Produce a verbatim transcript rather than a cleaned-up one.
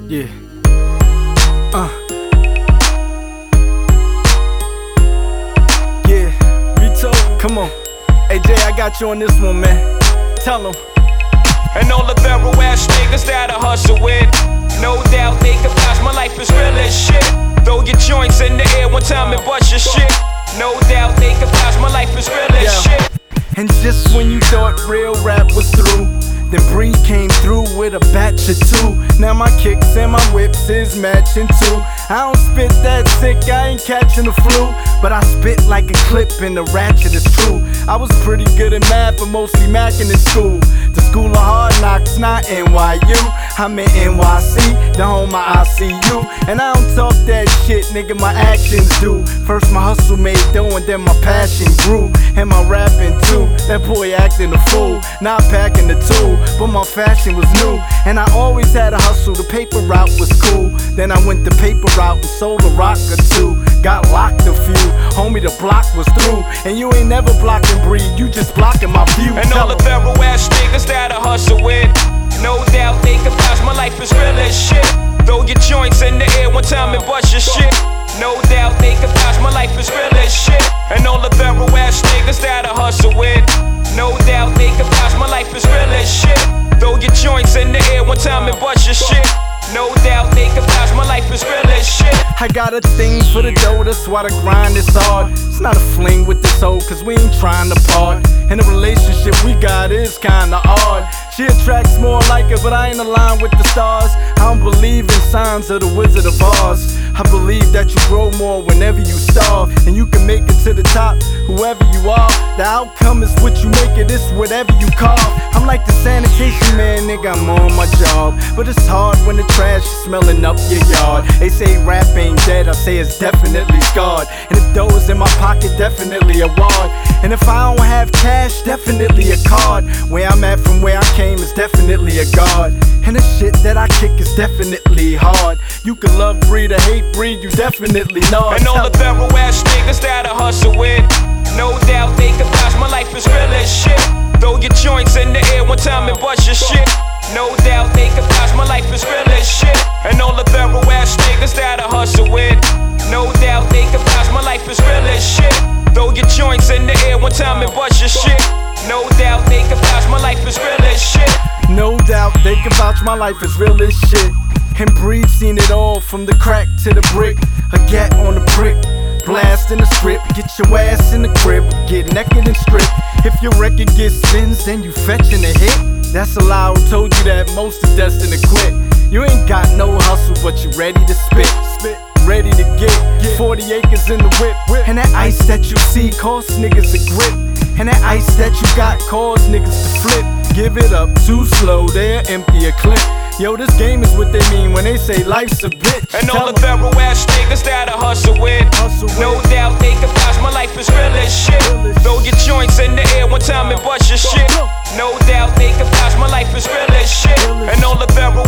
Yeah. Uh. Yeah. Rito, come on. Hey Jay, I got you on this one, man. Tell them. And all the thorough ass niggas that I hustle with, no doubt they can vouch my life is real as shit. Throw your joints in the air one time and bust your shit. No doubt they can vouch my life is real as Yeah. shit. And just when you thought real rap was through, then Bree came through with a batch or two. Now my kicks and my whips is matching too. I don't spit that sick, I ain't catching the flu, but I spit like a clip and the ratchet is true. I was pretty good at math, but mostly macking in school. The school of hard knocks, not N Y U. I'm in N Y C, the home of I C U. And I don't talk that shit, nigga, my actions do. First my hustle made dough and then my passion grew. And my rapping too, that boy acting a fool. Not packing the tool, but my fashion was new. And I always had a hustle, the paper route was cool. Then I went the paper route and sold a rock or two. Got locked a few, homie the block was through. And you ain't never blocking Breed, you just blocking my view. And all the thorough ass niggas that I hustle with, no doubt they can vouch my life is real as shit. Throw your joints in the air one time and bust your shit. No doubt they can vouch my life is real as shit. And all the thorough ass niggas that I hustle with, no doubt they can vouch my life is real as shit. Throw your joints in the air one time and bust your shit. No doubt they can vouch my life is real as shit. I got a thing for the dough, that's why the grind is hard. It's not a fling with this hoe, cause we ain't trying to part. And the relationship we got is kinda odd. She attracts more like her, but I ain't aligned with the stars. I don't believe in signs of the Wizard of Oz. I believe that you grow more whenever you starve, and you can make it to the top, whoever you are. The outcome is what you make it, it's whatever you carve. I'm like the sanitation man, nigga, I'm on my job. But it's hard when the trash is smelling up your yard. They say rap ain't dead, I say it's definitely scarred. And if dough is in my pocket, definitely a wad. And if I don't have cash, definitely a card. Where I'm at from where I came is definitely a guard. And the shit that I kick is definitely hard. You can love Breed or hate Breed, you definitely know. And all the thorough ass niggas that I hustle with, no doubt they can vouch my life is real as shit. Throw your joints in the air one time and bust your shit. No doubt they can vouch my life is real as shit. And all the thorough ass niggas that I hustle with, no doubt they can vouch my life is real as shit. Throw your joints in the air one time and bust your shit. No doubt they can vouch my life is real as shit. No doubt they can vouch my life is real as shit. And Breed seen it all from the crack to the brick. A gat on the brick, blast in the strip. Get your ass in the crib, get naked and strip. If your record gets spins, then you fetching a hit. That's a lie who told you that most is destined to quit. You ain't got no hustle, but you ready to spit. Spit. Ready to get forty acres in the whip. And that ice that you see cost niggas a grip. And that ice that you got cause niggas to flip. Give it up too slow, they'll empty a clip. Yo, this game is what they mean when they say life's a bitch. And all the thorough ass niggas that I hustle with, no doubt they can vouch my life is real as shit. Throw your joints in the air one time and bust your shit. No doubt they can vouch my life is real as shit. And all the thorough